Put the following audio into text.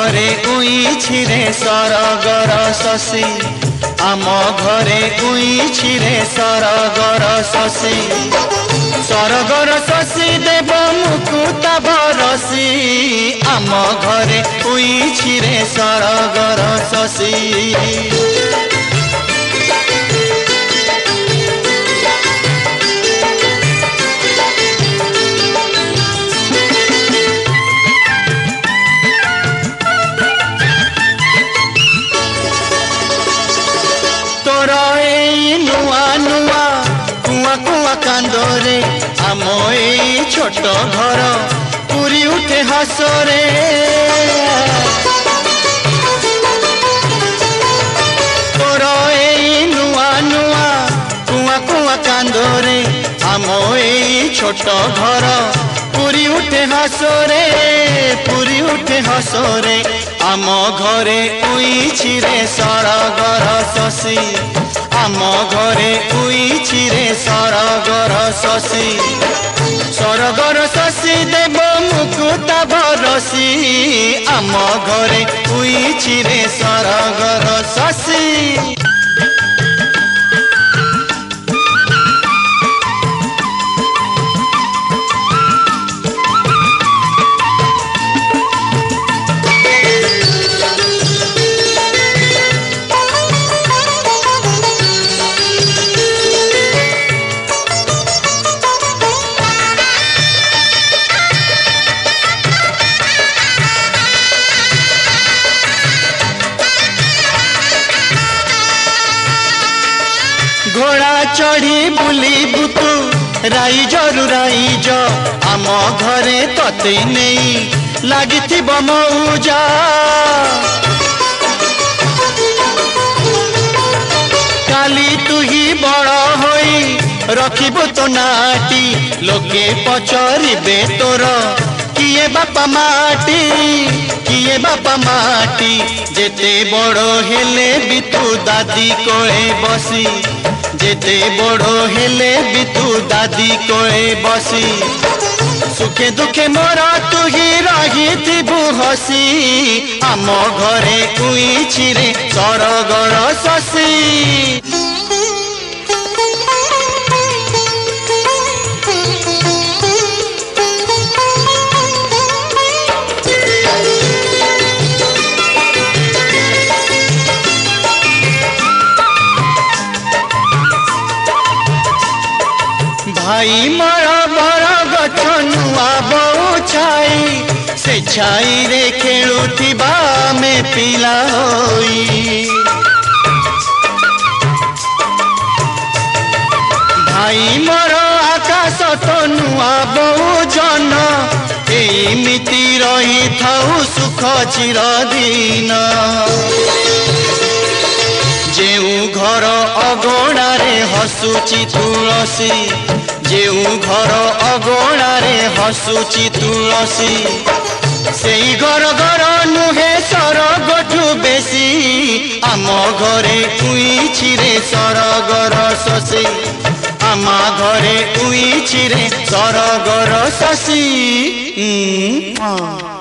घरे उइछि रे सरगर शशी आम घरे उइछि रे सरगर शशी सरगर शशी देव मुकुता बरसी आम घरे उइछि रे सरगर शशी कांदरे आम ए छोट घर पूरी उठे हसरे तोर ए नुआ नुआ कुआ कुआ कांदरे आम ए छोट घर पूरी उठे हसरे पूरी उठे हसरे आम घरे उइछि रे सरगर शशी आम घरे उइछि रे सरगर शशी सरगर शशी देव मुकुता बरसी आम घरे उइछि रे सरगर शशी घोड़ा चढ़ी बुली बुतु राइजरु राइज आम घरे तते नहीं लगी मौजा काली तु ही बड़ होई रखिबु तो नाटी लोके पचरिबे तोर किए बापा माटी जेते बड़ हेले भी तू दादी कोए बसी जेते बड़ो हेले भी तू दादी कोए बसी सुखे दुखे मोर तू ही रही थिबु हसी आम घरे उइछि रे सरगर शशी भाई मोर बर गछ नुआ बहु छाई से छाई रे खेलुथिबा में पिला होई भाई मोर आकाश तो नुआ बहु जन एमिति रही थाउ सुख चिरदिन जेउ घर अगोड़ारे हसुची तुलसी जेउ घर अगोड़ारे हसुची तुलसी सेई घर घर नुहे सरगठु बेसी आम घरे उइछि रे सरगर शशी आम घरे उइछि रे सरगर शशी